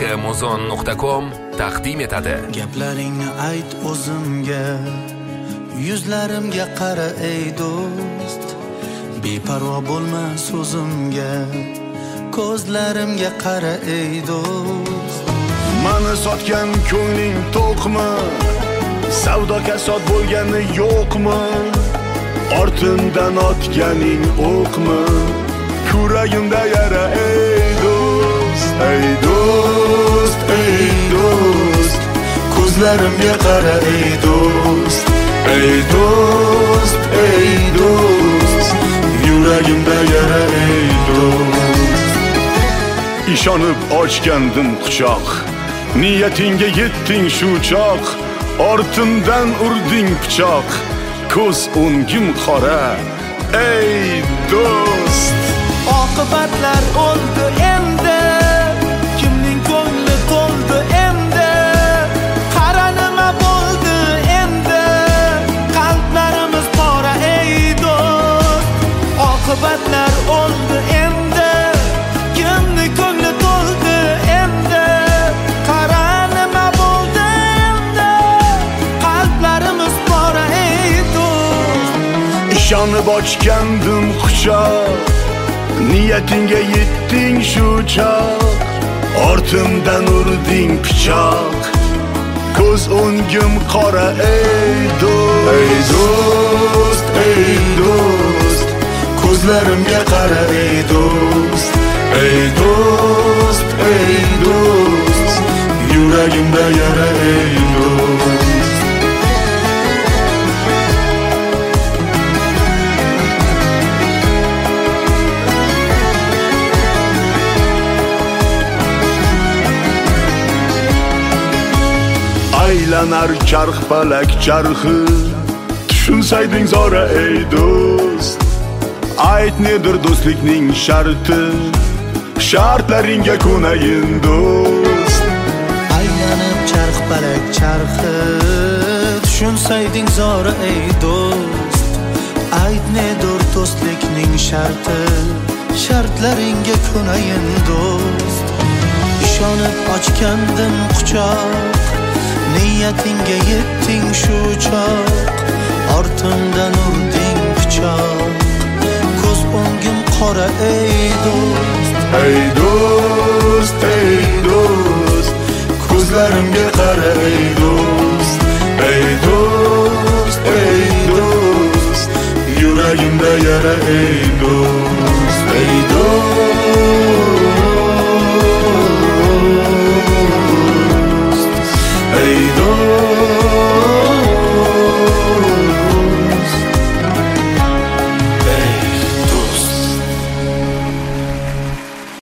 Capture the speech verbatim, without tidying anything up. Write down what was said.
amazon nuqta com taqdim etadi. Gaplaringni ayt o'zimga, yuzlarimga qara ey do'st. Beparvo bo'lma so'zimga, ko'zlarimga qara ey do'st. Mani sotgan ko'ngling to'qmi? Savdo kasod bo'lgani yo'qmi? Ortimdan otganing o'qmi? Kuragimda yara ey do'st, ey do'st, ey do'st. Ko'zlarimga qara ey do'st, ey do'st, ey do'st. Yuragimda yara ey do'st. Ishonib ochgandim quchoq, niyatinga yetding shu choq. Ortimdan urding pichoq, ko'z o'ngim qora ey do'st. Oqibatlar oldi endi, kimning ko'ngli to'ldi endi. Qara nima bo'ldi endi, qalblarimiz pora ey do'st. Oqibatlar oldi endi, kimning ko'ngli to'ldi endi. Qara nima bo'ldi endi, qalblarimiz pora ey do'st. Ishonib ochgandim quchoq, niyatinga yetding shu choq. Ortimdan urding pichoq, ko'z o'ngim qora ey do'st. Ey do'st, ey do'st. Ko'zlarimga qara ey do'st, ey do'st, ey do'st. Yuragimda yara ey do'st. Aylanar charx palak charxi, tushunsayding zora ey do'st. Ayt nedir do'stlikning sharti, shartlaringga ko'nayin do'st. Aylanib charx palak charxi, tushunsayding zora ey do'st. Ayt nedir do'stlikning sharti, shartlaringga ko'nayin do'st. Ishonib ochgandim quchoq, niyatinga yetding shu choq. Ortimdan urding pichoq, ko'z o'ngim qora ey do'st. Ey do'st, ey do'st. Ko'zlarimga qara ey do'st, ey do'st, ey do'st. Yuragimda yara ey do'st.